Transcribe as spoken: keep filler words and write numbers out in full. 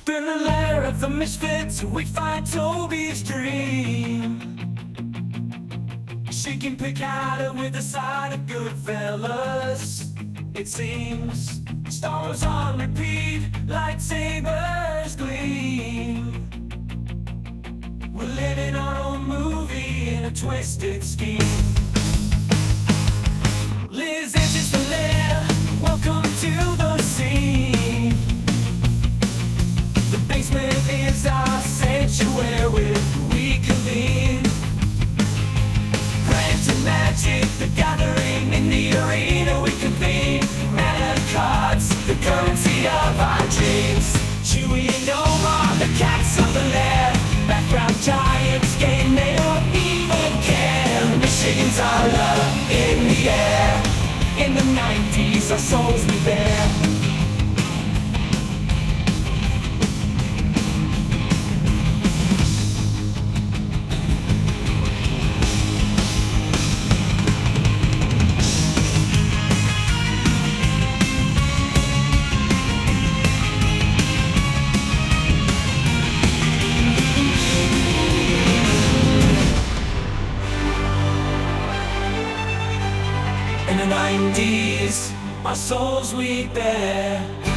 In the lair of the misfits, we find Toby's dream. She can pick out it with a side of Goodfellas. It seems stars on repeat, lightsabers gleam. We're living our own movie in a twisted scheme. Liz enters the lair, welcome to the scene. The basement is our sanctuary where we convene. Grant and magic, the gathering in the arena we convene. Mana cards, the currency of our dreams. Chewie and Omar, the cats of the lair. Background giants, game they don't even care. Machines are love in the air. In the nineties, our souls we bear. In the nineties, our souls we bear.